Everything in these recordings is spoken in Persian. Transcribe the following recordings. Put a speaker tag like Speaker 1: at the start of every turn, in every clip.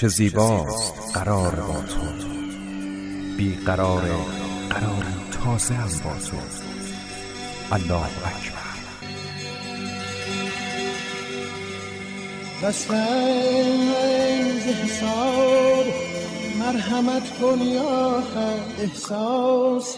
Speaker 1: چه زیباست قرار با تو، بی قرار قراری تازه هم با تو. الله اکبر.
Speaker 2: دستنز حساب مرحمت کن یا حد، احساس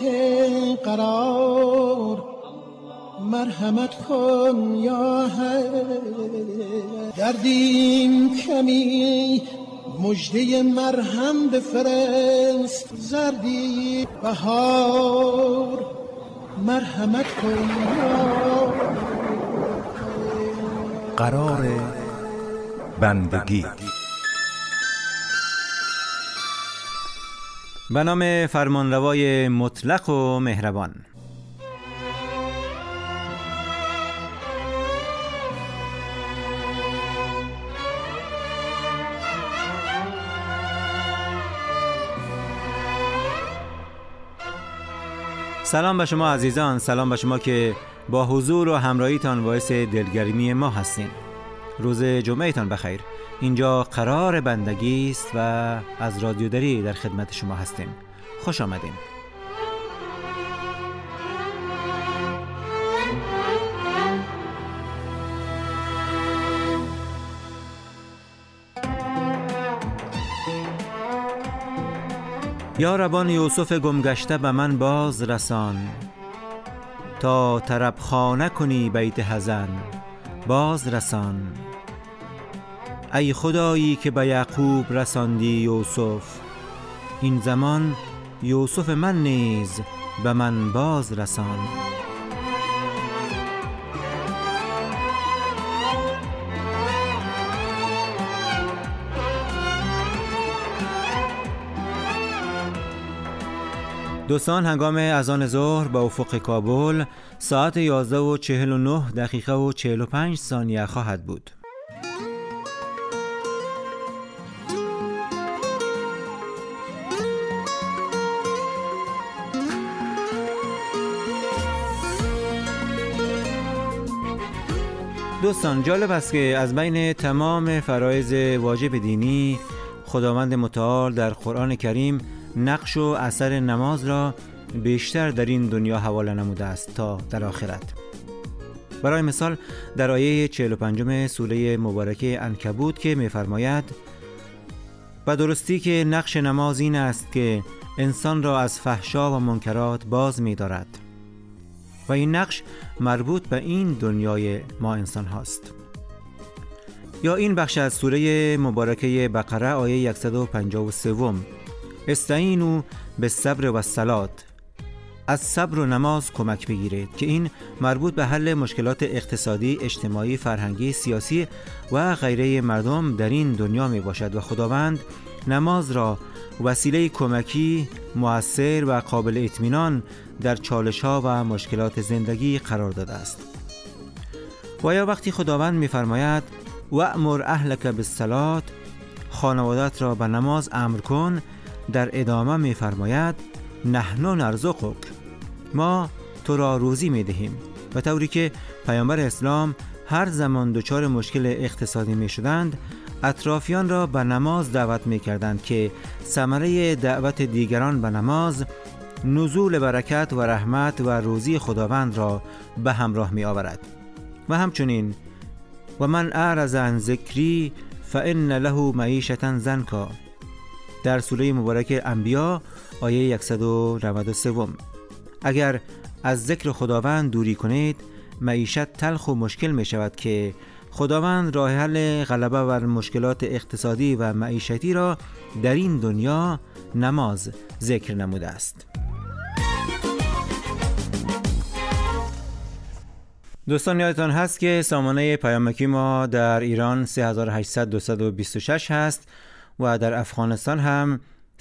Speaker 2: قرار مرحمت کن یا حد. دردیم کمی مژده مرهم بفرست، زردی بهار مرحمت کن یا حد.
Speaker 1: قرار بندگی.
Speaker 3: به نام فرمانروای مطلق و مهربان. سلام به شما عزیزان، سلام به شما که با حضور و همراهیتان باعث دلگرمی ما هستین. روز جمعهتان بخیر. اینجا قرار بندگی است و از رادیو دری در خدمت شما هستیم. خوش آمدین. یا ربان یوسف گمگشته به من باز رسان، تا طرب خانه کنی بیت حزن باز رسان. ای خدایی که به یعقوب رساندی یوسف، این زمان یوسف من نیز به من باز رسان. دوستان، هنگام اذان ظهر به افق کابل ساعت 11:49 و 45 ثانیه خواهد بود. دوستان، جالب است که از بین تمام فرایض واجب دینی، خداوند متعال در قرآن کریم نقش و اثر نماز را بیشتر در این دنیا حواله نموده است تا در آخرت. برای مثال در آیه 45 سوره مبارکه عنکبوت که می‌فرماید: و درستی که نقش نماز این است که انسان را از فحشا و منکرات باز می‌دارد، و این نقش مربوط به این دنیای ما انسان هاست. یا این بخش از سوره مبارکه بقره آیه 153: استعینوا بالصبر والصلاة، از صبر و نماز کمک بگیرید، که این مربوط به حل مشکلات اقتصادی، اجتماعی، فرهنگی، سیاسی و غیره مردم در این دنیا می باشد و خداوند نماز را وسیله کمکی مؤثر و قابل اطمینان در چالش‌ها و مشکلات زندگی قرار داده است. و یا وقتی خداوند می‌فرماید وأمر اهلک بالصلاة، خانوادت را به نماز امر کن، در ادامه می‌فرماید نحن نرزقک، ما تو را روزی می‌دهیم. و طوری که پیامبر اسلام هر زمان دچار مشکل اقتصادی می‌شدند، اطرافیان را به نماز دعوت می‌کردند که ثمره دعوت دیگران به نماز نزول برکت و رحمت و روزی خداوند را به همراه می‌آورد. و همچنین و من اعرض عن ذکری فإن له معیشة ضنکا، در سوره مبارک انبیا آیه 193: اگر از ذکر خداوند دوری کنید معیشت تلخ و مشکل می شود، که خداوند راه حل غلبه بر مشکلات اقتصادی و معیشتی را در این دنیا نماز ذکر نموده است. دوستان، یادتان هست که سامانه پیامکی ما در ایران 3800-226 هست و در افغانستان هم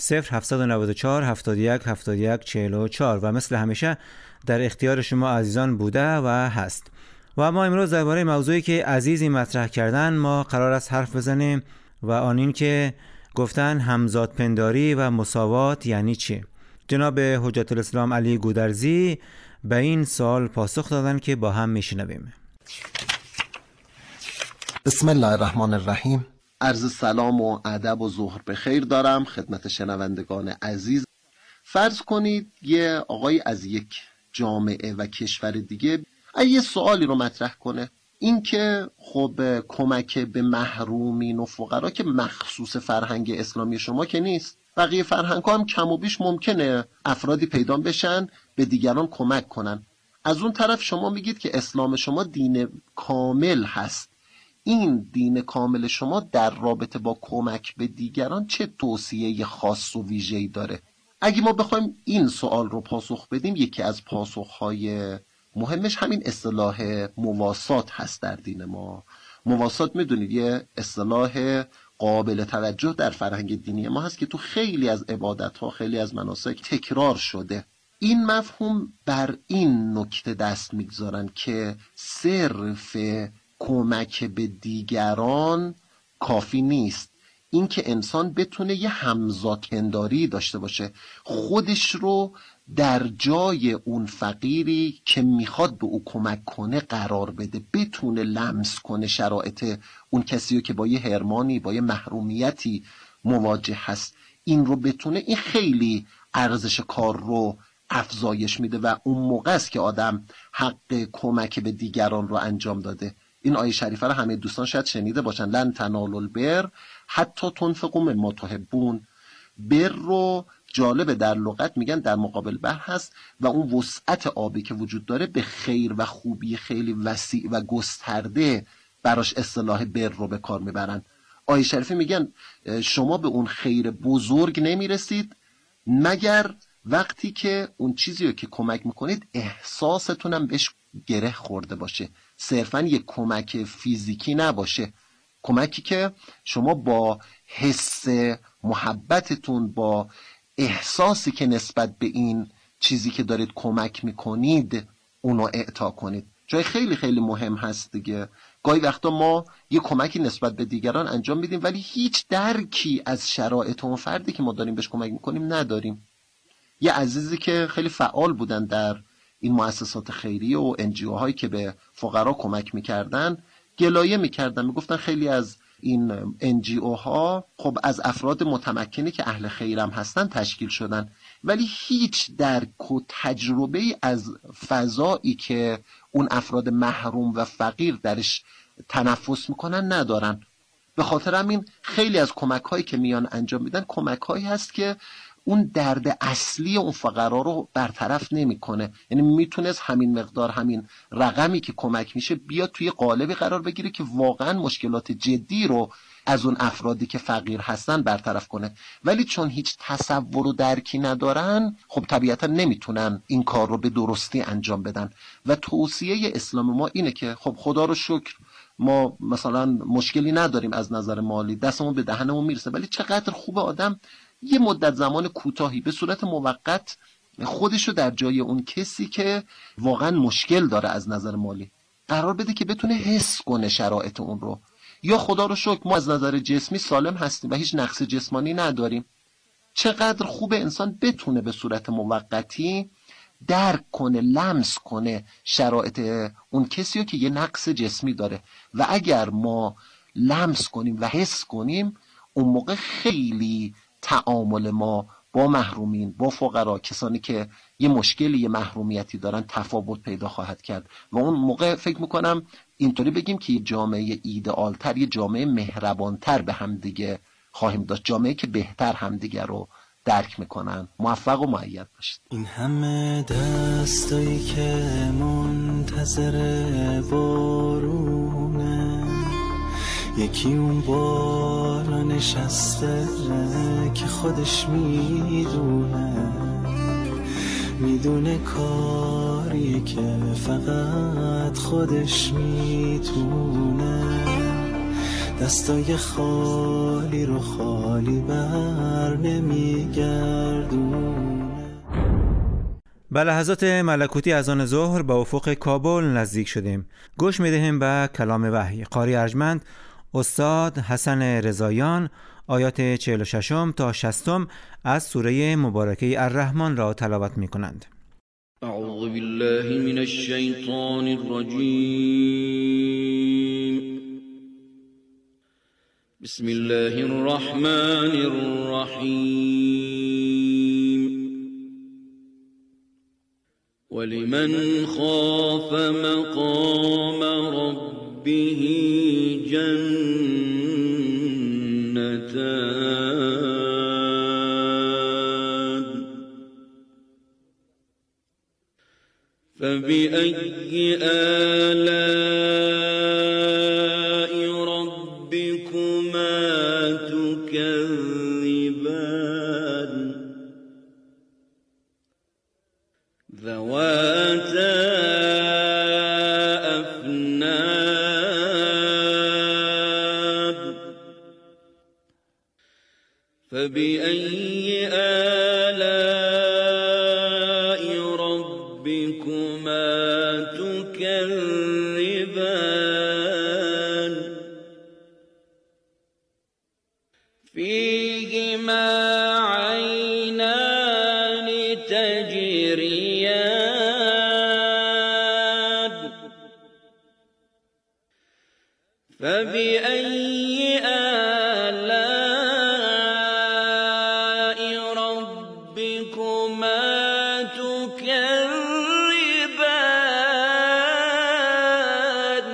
Speaker 3: 0794-71-71-44 و مثل همیشه در اختیار شما عزیزان بوده و هست. و ما امروز درباره موضوعی که عزیزی مطرح کردن ما قرار است حرف بزنیم و آن این که گفتن همزاد پنداری و مساوات یعنی چی؟ جناب حجت الاسلام علی گودرزی به این سوال پاسخ دادن که با هم میشنویم.
Speaker 4: بسم الله الرحمن الرحیم. عرض سلام و ادب و ظهر بخیر دارم خدمت شنوندگان عزیز. فرض کنید یه آقای از یک جامعه و کشور دیگه یه سوالی رو مطرح کنه، این که خب کمک به محرومین و فقرا که مخصوص فرهنگ اسلامی شما که نیست، بقیه فرهنگ ها هم کم و بیش ممکنه افرادی پیدا بشن به دیگران کمک کنن. از اون طرف شما میگید که اسلام شما دین کامل هست. این دین کامل شما در رابطه با کمک به دیگران چه توصیه خاص و ویژه‌ای داره؟ اگه ما بخوایم این سوال رو پاسخ بدیم، یکی از پاسخهای مهمش همین اصطلاح مواسات هست در دین ما. مواسات میدونید یه اصطلاح قابل توجه در فرهنگ دینی ما هست که تو خیلی از عبادت‌ها، خیلی از مناسک تکرار شده. این مفهوم بر این نکته دست میگذارن که صرف کمک به دیگران کافی نیست، این که انسان بتونه یه همزادپنداری داشته باشه، خودش رو در جای اون فقیری که میخواد به او کمک کنه قرار بده، بتونه لمس کنه شرایط اون کسی رو که با یه حرمانی، با یه محرومیتی مواجه هست، این رو بتونه. این خیلی ارزش کار رو افزایش میده و اون موقع است که آدم حق کمک به دیگران رو انجام داده. این آیه شریفه رو همه دوستان شاید شنیده باشن، لن تنالوا البر حتی تنفقوا مما تحبون. بر رو جالبه در لغت میگن در مقابل بر هست و اون وسعت آبی که وجود داره به خیر و خوبی خیلی وسیع و گسترده براش اصطلاح بر رو به کار میبرن. آیه شریفه میگن شما به اون خیر بزرگ نمیرسید مگر وقتی که اون چیزی رو که کمک میکنید احساستونم بهش گره خورده باشه، صرفا یک کمک فیزیکی نباشه، کمکی که شما با حس محبتتون، با احساسی که نسبت به این چیزی که دارید کمک میکنید اونو اعطا کنید. جای خیلی خیلی مهم هست دیگه. گاهی وقتا ما یه کمکی نسبت به دیگران انجام میدیم ولی هیچ درکی از شرایط اون فردی که ما داریم بهش کمک میکنیم نداریم. یه عزیزی که خیلی فعال بودن در این مؤسسات خیریه و NGO هایی که به فقرا کمک میکردن گلایه میکردن، میگفتن خیلی از این NGO ها خب از افراد متمکنی که اهل خیرم هستن تشکیل شدن ولی هیچ درک و تجربه از فضایی که اون افراد محروم و فقیر درش تنفس میکنن ندارن. به خاطر همین خیلی از کمک هایی که میان انجام میدن کمک هایی هست که اون درد اصلی اون فقرا رو برطرف نمیکنه. یعنی میتونست همین مقدار، همین رقمی که کمک میشه بیاد توی قالبی قرار بگیره که واقعا مشکلات جدی رو از اون افرادی که فقیر هستن برطرف کنه، ولی چون هیچ تصور و درکی ندارن خب طبیعتا نمیتونن این کار رو به درستی انجام بدن. و توصیه اسلام ما اینه که خب خدا رو شکر ما مثلا مشکلی نداریم از نظر مالی، دستمون به دهنمون میرسه، ولی چقدر خوب آدم یه مدت زمان کوتاهی به صورت موقت خودشو در جای اون کسی که واقعا مشکل داره از نظر مالی قرار بده که بتونه حس کنه شرایط اون رو. یا خدا رو شکر ما از نظر جسمی سالم هستیم و هیچ نقص جسمانی نداریم. چقدر خوب انسان بتونه به صورت موقتی درک کنه، لمس کنه شرایط اون کسی رو که یه نقص جسمی داره و اگر ما لمس کنیم و حس کنیم اون موقع خیلی تعامل ما با محرومین، با فقرا، کسانی که یه مشکلی، یه محرومیتی دارن تفاوت پیدا خواهد کرد و اون موقع فکر میکنم اینطوری بگیم که یه جامعه ایدئالتر، یه جامعه مهربانتر به هم دیگه خواهیم داشت، جامعه که بهتر هم دیگه رو درک میکنن. موفق و مؤید باشید.
Speaker 5: این همه دستایی که منتظر بارونه، یکی اون بالا نشسته که خودش میدونه کاریه که فقط خودش میتونه، دستای خالی رو خالی بر نمیگردونه.
Speaker 3: به لحظات ملکوتی از آن ظهر به افق کابل نزدیک شدیم. گوش میدهیم به کلام وحی. قاری ارجمند استاد حسن رضاییان آیات 46 تا 60 از سوره مبارکه الرحمن را تلاوت می کنند.
Speaker 6: اعوذ بالله من الشیطان الرجیم. بسم الله الرحمن الرحيم ولمن خاف مقام ربه جنتان فبأي آلاء ربكما تكذبان ذواتا أفنان فبأي آلاء ربكما تكذبان فيهما عينان تجريان فبأي آلاء ربكما تكذبان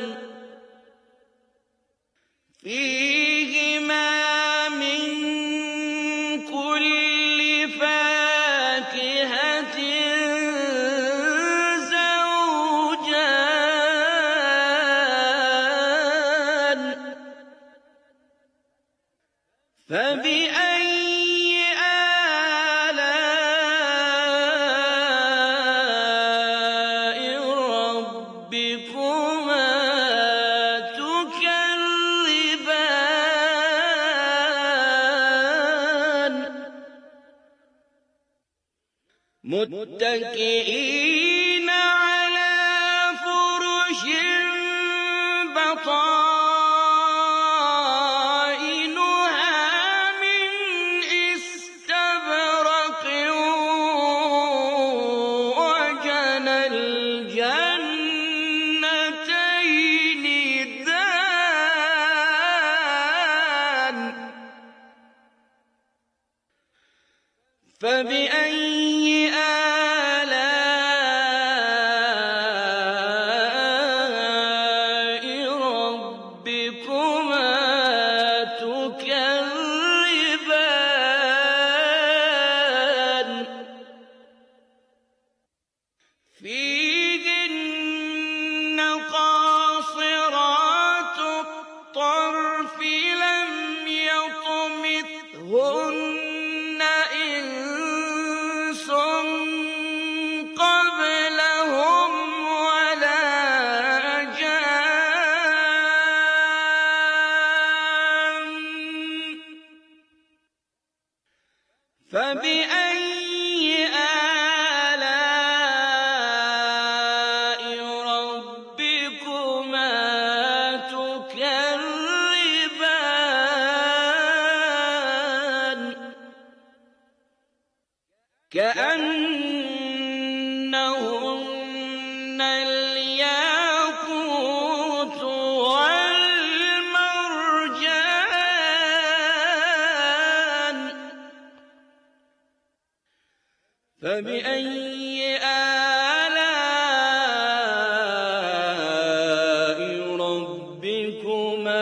Speaker 6: فيهما من كل فاكهة زوجان فبأي آلاء ربكما تكذبان متكئين على فرش بطائنها من استبرق وجنى الجنتين دان فبأي آلاء ربكما تكذبان فيهن قاصرات الطرف لم يطمثهن إنس قبلهم ولا جان فبأي آلاء ربكما تكذبان كأنهن الياقوت والمرجان فبأي آلاء ربكما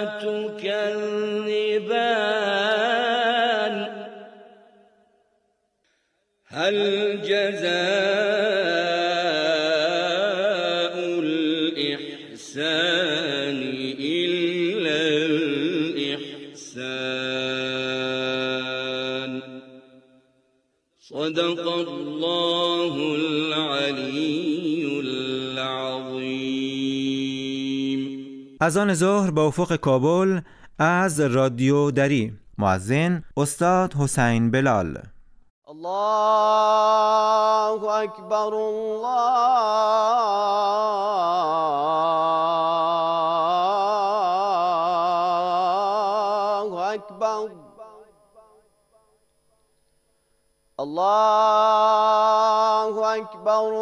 Speaker 6: تكذبان هل جزاء الإحسان إلا الإحسان صدق الله العلی العظیم.
Speaker 3: اذان ظهر به افق کابل از رادیو دری. مؤذن استاد حسین بلال.
Speaker 7: الله اکبر الله اکبر الله اکبر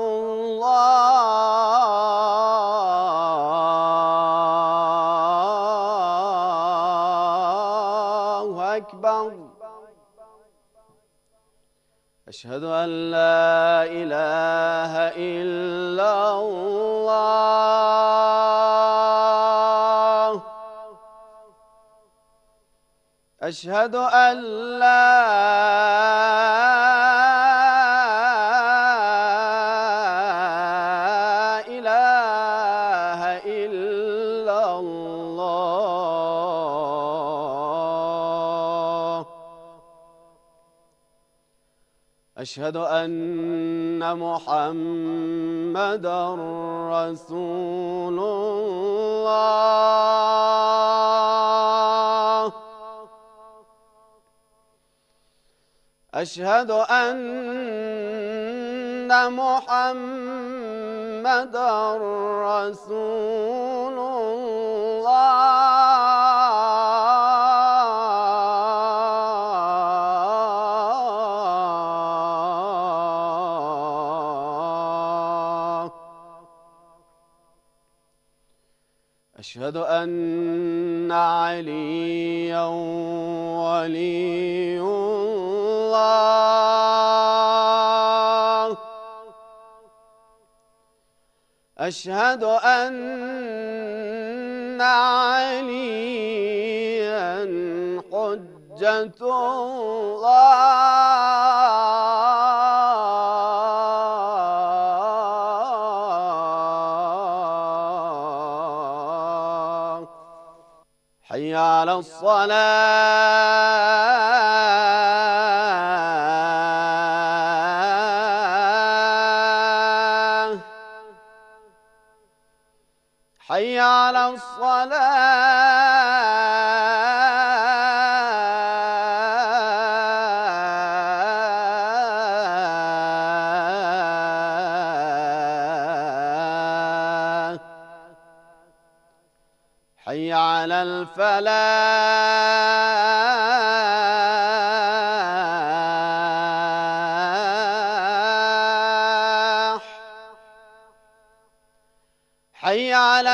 Speaker 7: أشهد أن لا إله إلا الله أشهد أن لا إله إلا الله أشهد أن محمدًا رسول الله أشهد أن محمدًا رسول الله أشهد أن عليا ولي الله أشهد أن عليا حجة الله حي على الصلاة حي على الصلاة حي على الفلاح حي على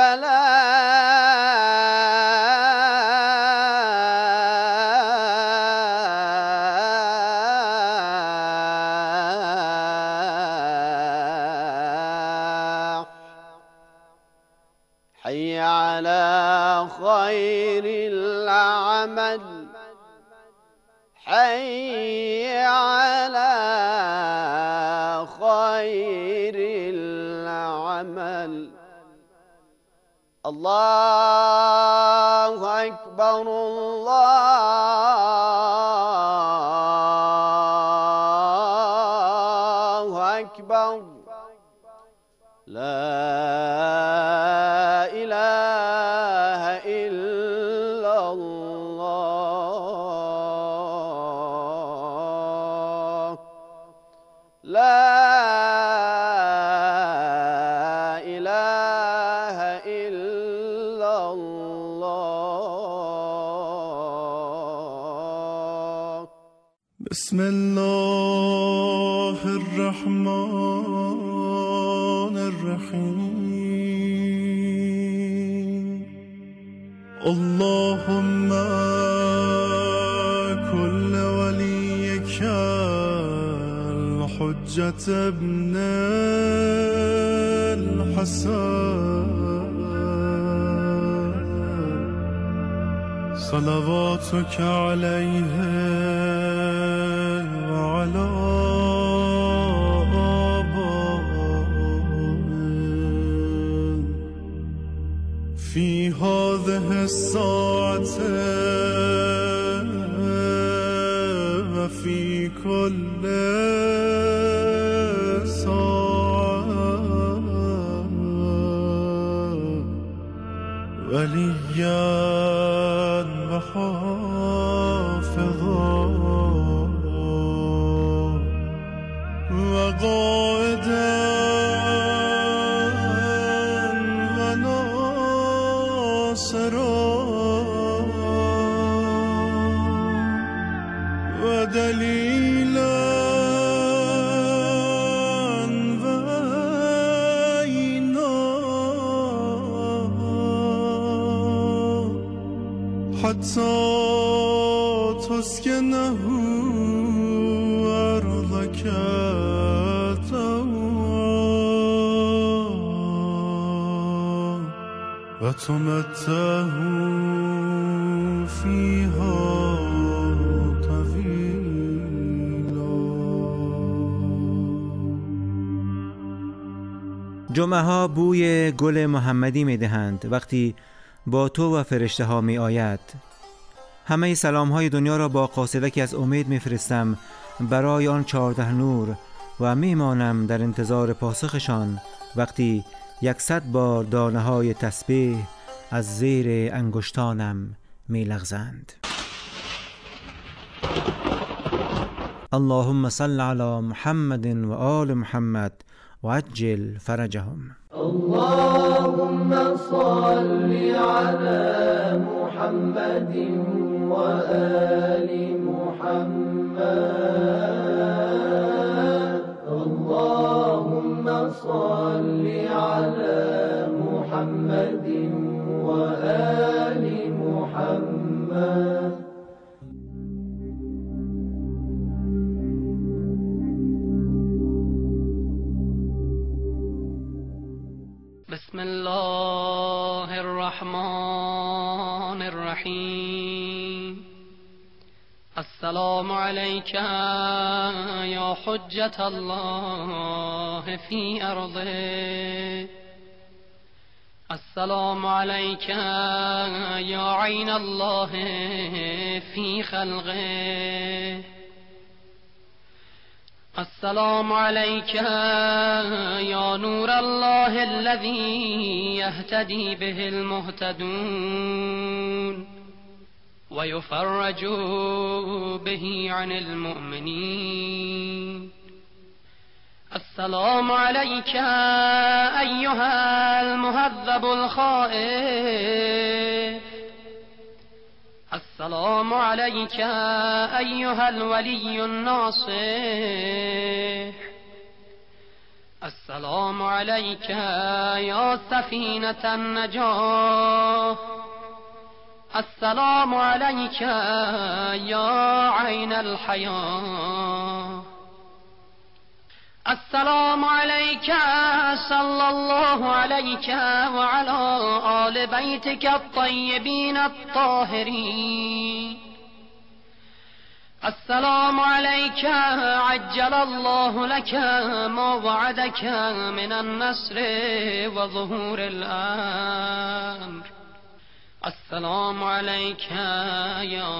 Speaker 7: الفلاح حي على خير العمل حي على خير العمل الله أكبر الله أكبر لا إله إلا الله لا إله إلا الله
Speaker 5: بسم الله الرحمن الرحيم اللهم كل وليك الحجة ابن الحسن صلواتك عليه وعلى في هذه الساعة وفي كل ساعة وليا وحافظا وقائدا وناصرا ودليلا وعينا حتى تسكنه أرضا وتمتعه فيها
Speaker 3: جمعه ها بوی گل محمدی می دهند وقتی با تو و فرشته ها می آید. همه سلام های دنیا را با قاصدکی از امید می فرستم برای آن 14 نور و می مانم در انتظار پاسخشان وقتی 100 بار دانه های تسبیح از زیر انگشتانم می لغزند. اللهم صل علی محمد و آل محمد وعجل فرجهم.
Speaker 8: اللهم صل على محمد وآل محمد. اللهم صل على محمد وآل محمد.
Speaker 9: بسم الله الرحمن الرحیم. السلام علیک یا حجة الله فی ارضه. السلام علیک یا عین الله فی خلقه. السلام عليك يا نور الله الذي يهتدي به المهتدون ويفرج به عن المؤمنين. السلام عليك أيها المهذب الخائف. السلام عليك أيها الولي الناصح. السلام عليك يا سفينة النجاة. السلام عليك يا عين الحياة. السلام عليك صلى الله عليك وعلى آل بيتك الطيبين الطاهرين. السلام عليك عجل الله لك ما وعدك من النصر وظهور الأمر. السلام عليك يا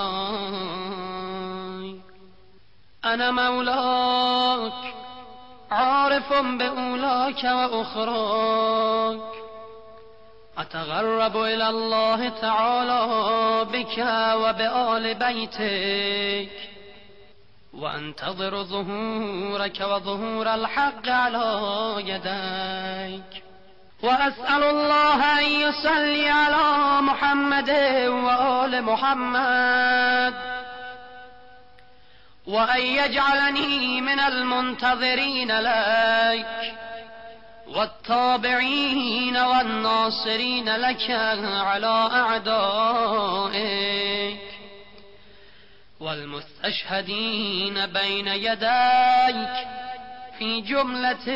Speaker 9: مولاي. أنا مولاك عارف بأولاك وأخراك. أتغرب إلى الله تعالى بك وبآل بيتك وأنتظر ظهورك وظهور الحق على يديك. وأسأل الله أن يصلي على محمد وآل محمد وأن يجعلني من المنتظرين لك والتابعين والناصرين لك على أعدائك والمستشهدين بين يديك في جملة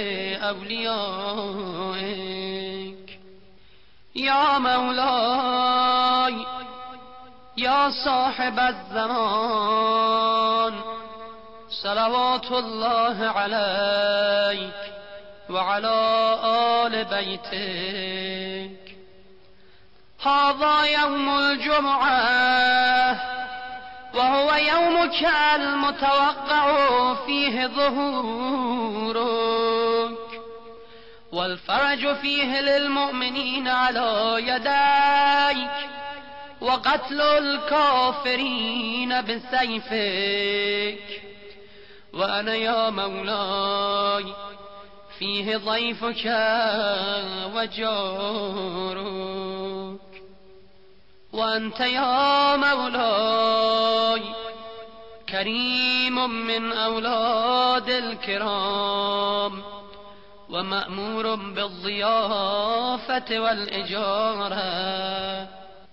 Speaker 9: أوليائك. يا مولاي يا صاحب الزمان صلوات الله عليك وعلى آل بيتك. هذا يوم الجمعة وهو يومك المتوقع فيه ظهورك والفرج فيه للمؤمنين على يديك وقتل الكافرين بسيفك. وأنا يا مولاي فيه ضيفك وجارك. وأنت يا مولاي كريم من أولاد الكرام ومأمور بالضيافة والإجارة.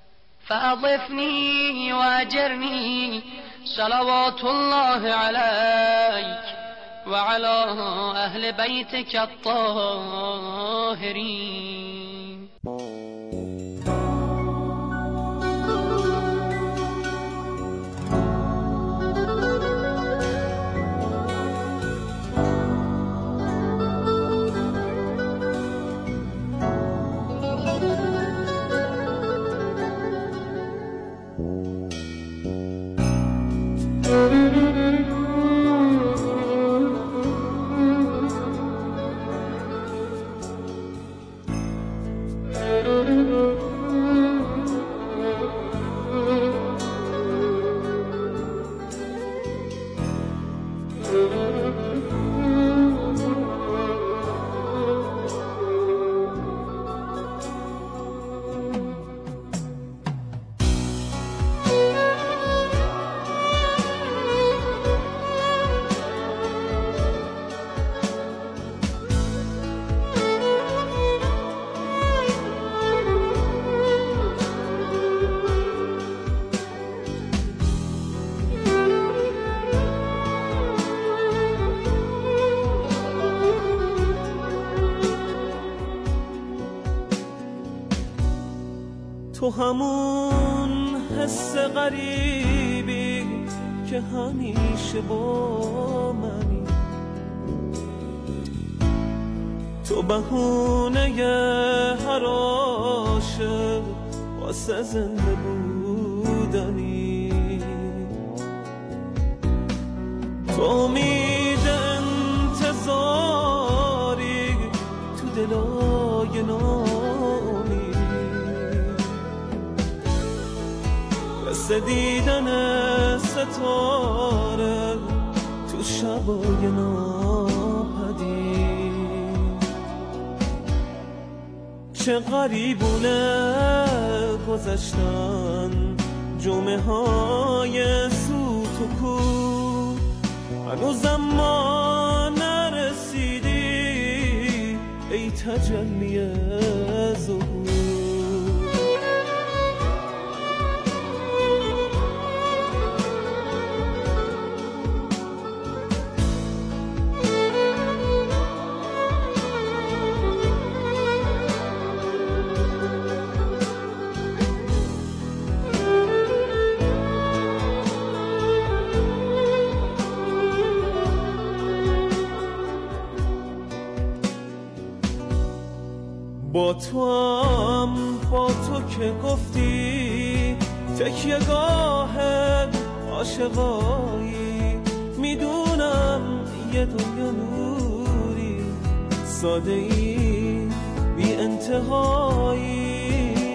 Speaker 9: فأضفني وأجرني صلوات الله عليك وعلى أهل بيتك الطاهرين.
Speaker 5: تو همون حس غریبی که همیشه با منی، تو بهونه هر عاشق واسه زنده بودنی، تو امید انتظاری تو دلای نامی، مثل دیدن ستاره تو شبای ناپدید. چه غریبونه گذشتن جمعه های سوت و کور، هنوزم ما نرسیدی ای تجلی ظهور. با تو که گفتی تکیه‌گاه عاشقایی، میدونم یه دنیا نوری ساده ای بی انتهایی،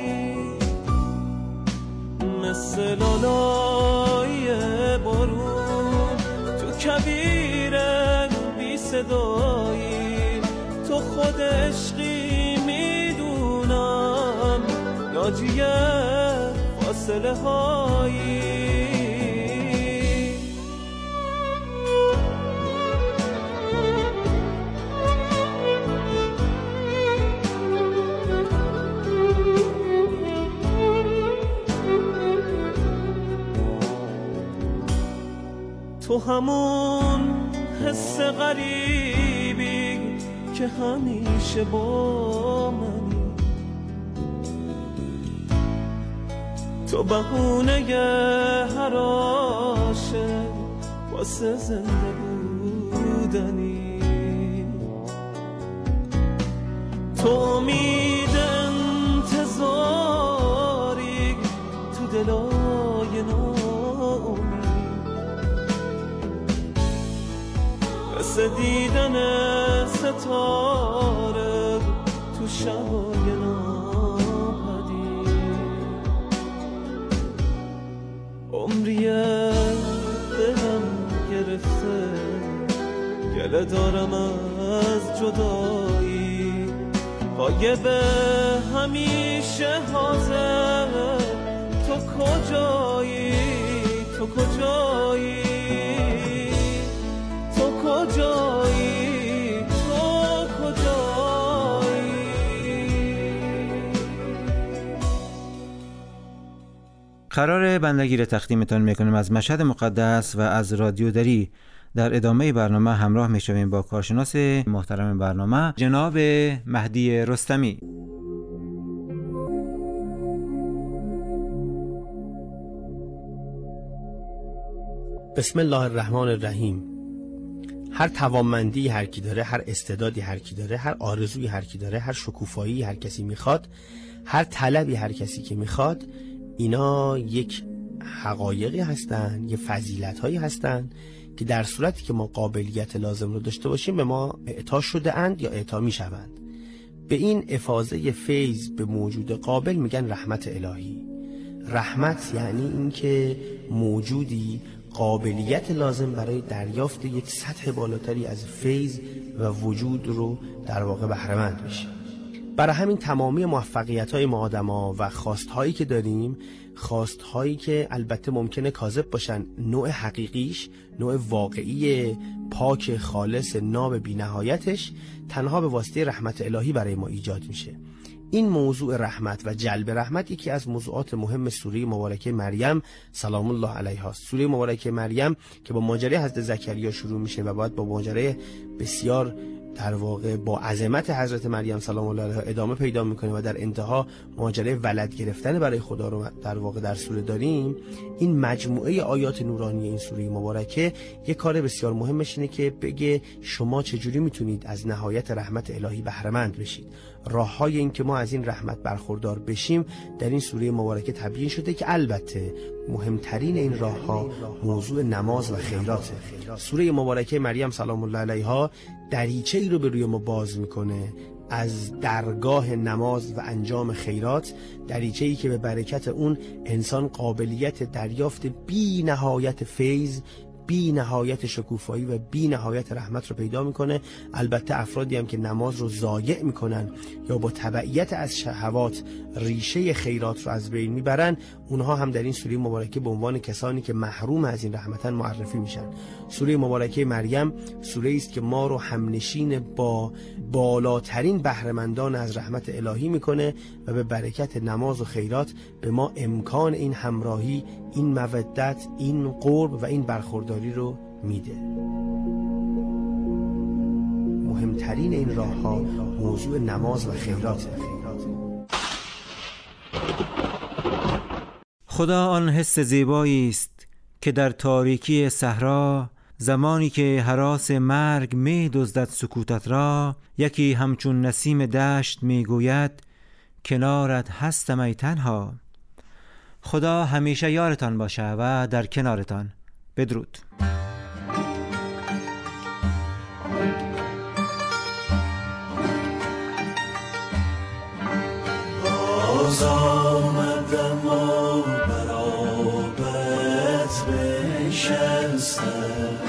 Speaker 5: مثل لالای بارون تو کویر بی صدایی، تو خود عشقی ناجی فاصله هایی. تو همون حس غریبی که همیشه با منی، تو بهونه هر عاشق واسه زنده بودنی، تو امید انتظاری تو دلای نامی، مثل دیدن ستاره تو شبای عمریه دلم گرفته، گله دارم از جدایی، غایب همیشه حاضر، تو کجایی، تو کجایی، تو کجایی، تو کجایی.
Speaker 3: قرار بندگی را تقدیمتان میکنیم از مشهد مقدس و از رادیو دری. در ادامه برنامه همراه میشویم با کارشناس محترم برنامه جناب مهدی رستمی.
Speaker 10: بسم الله الرحمن الرحیم. هر توانمندی هر کی داره، هر استعدادی هر کی داره، هر آرزویی هر کی داره، هر شکوفایی هر کسی میخواد، هر طلبی هر کسی که میخواد، اینا یک حقایقی هستن، یه فضیلت‌هایی هستن که در صورتی که ما قابلیت لازم رو داشته باشیم به ما اعطا شده اند یا اعطا میشوند. به این افاضه فیض به موجود قابل میگن رحمت الهی. رحمت یعنی این که موجودی قابلیت لازم برای دریافت یک سطح بالاتری از فیض و وجود رو در واقع بهره‌مند بشه. برای همین تمامی موفقیت‌های ما آدم‌ها و خواست‌هایی که داریم، خواست‌هایی که البته ممکنه کاذب باشن، نوع حقیقیش، نوع واقعی پاک خالص ناب بی‌نهایتش تنها به واسطه رحمت الهی برای ما ایجاد میشه. این موضوع رحمت و جلب رحمت یکی از موضوعات مهم سوره مبارکه مریم سلام الله علیها است. سوره مبارکه مریم که با ماجرای حضرت زکریا شروع میشه و بعد با ماجرای بسیار در واقع با عظمت حضرت مریم سلام الله علیها ادامه پیدا میکنه و در انتها ماجرای ولد گرفتن برای خدا رو در واقع در سوره داریم، این مجموعه آیات نورانی این سوره مبارکه یک کار بسیار مهمش اینه که بگه شما چجوری میتونید از نهایت رحمت الهی بهره مند بشید. راه‌های این که ما از این رحمت برخوردار بشیم در این سوره مبارکه تبیین شده که البته مهمترین این راه‌ها موضوع نماز و خیراته. سوره مبارکه مریم سلام الله علیها دریچه‌ای رو به روی ما باز میکنه از درگاه نماز و انجام خیرات، دریچه‌ای که به برکت اون انسان قابلیت دریافت بی نهایت فیض، بی نهایت شکوفایی و بی نهایت رحمت رو پیدا میکنه. البته افرادی هم که نماز رو ضایع میکنن یا با تبعیت از شهوات ریشه خیرات رو از بین میبرن، اونها هم در این سوره مبارکه به عنوان کسانی که محروم از این رحمتن معرفی میشن. سوره مبارکه مریم سوره است که ما رو همنشین با بالاترین بهره‌مندان از رحمت الهی میکنه و به برکت نماز و خیرات به ما امکان این همراهی، این مودت، این قرب و این برخورداری رو میده. مهمترین این راه‌ها موضوع نماز و خیراته.
Speaker 3: خدا آن حس زیبایی است که در تاریکی صحرا، زمانی که هراس مرگ می دزدد سکوتت را، یکی همچون نسیم دشت می گوید کنارت هستم ای تنها. خدا همیشه یارتان باشه و در کنارتان. بدرود.
Speaker 5: باز آمدم و برابرت بنشستم،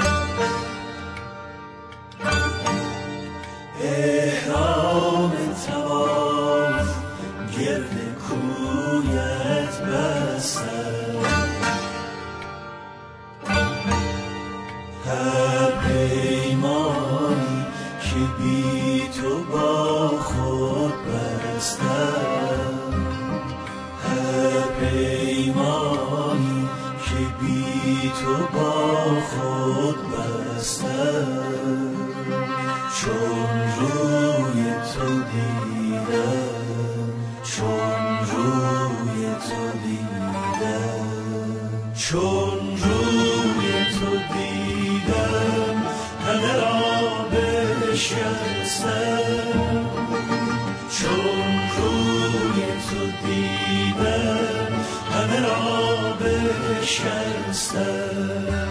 Speaker 5: احرام طواف گرد کویت بستم، هر پیمانی که بی تو با خود بستم، هر پیمانی که بی تو با خود بستم، چون روی تو دیدم، چون روی تو دیدم، چون روی تو دیدم همه را بشکستم، چون روی تو دیدم همه را بشکستم.